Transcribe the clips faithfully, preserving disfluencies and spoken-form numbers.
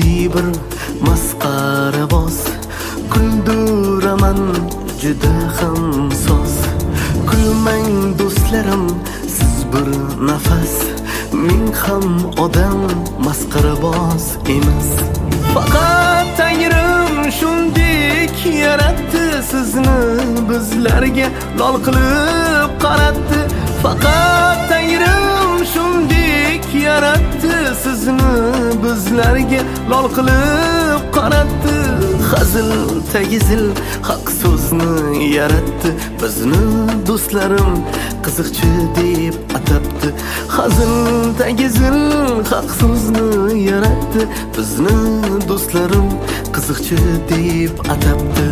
oddiy bir masxaraboz. Kulduraman juda ham soz. Kulmang do'stlarim, siz bir nafas. Men ham odam masxaraboz emas. Faqat Tangrim shunday yaratdi, sizni bizlarga lol qilib qaratdi. Faqat Tangrim shunday yaratdi, sizni bizlarga lol qilib qaratdi. Hazil tagizil haq so'zni yaratdi, bizni do'stlarim qiziqchi deb atabdi. Hazil tagizil haq so'zni yaratdi, bizni do'stlarim qiziqchi deb atabdi.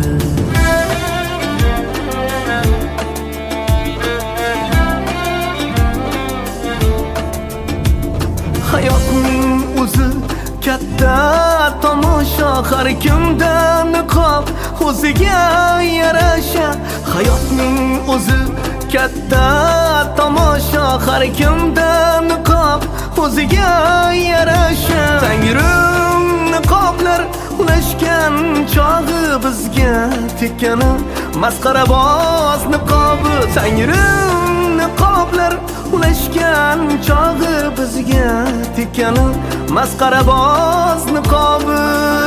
Hayotning o'zi katta tomosha, har kimda niqob o'ziga yarasha. Hayotning o'zi katta tomosha, har kimda niqob o'ziga yarasha. Tangrim niqoblar ulashgan chog'i bizga tekkani masxaraboz niqobi. Tangrim niqoblar ulashgan chog'i bizga tekkani masxaraboz niqobi.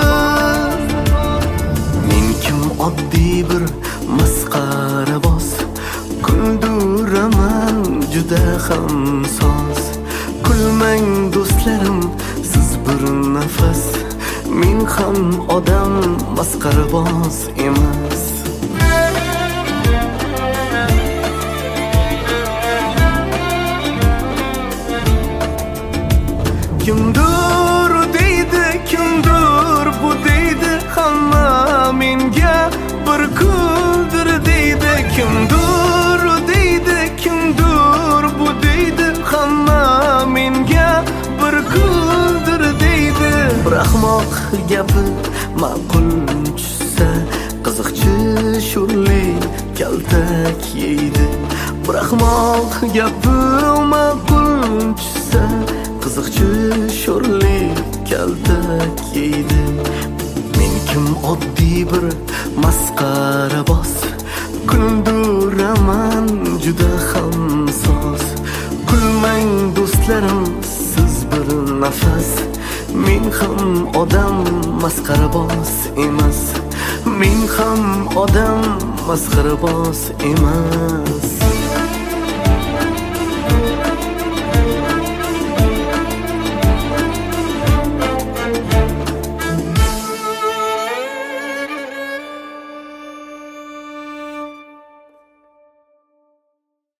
Men kim oddiy bir masxaraboz. Kulduraman juda ham soz. Kulmang do'stlarim, siz bir nafas. Men ham odam masxaraboz emas. Kimdir deydi, kimdir bu deydi, hamma menga bir kuldir deydi. Kimdir deydi, kimdir bu deydi, hamma menga bir kuldir deydi. Bir ahmoq gapi ma'qul tushsa, qiziqchi sho'rli kaltak yeydi. Bir ahmoq gapi ma'qul tushsa, qiziqchi sho'rli kaltak yeydi. Men kim oddiy bir masxaraboz. Kulduraman juda ham soz. Kulmang do'stlarim, siz bir nafas. Men ham odam masxaraboz emas. Men ham odam masxaraboz emas.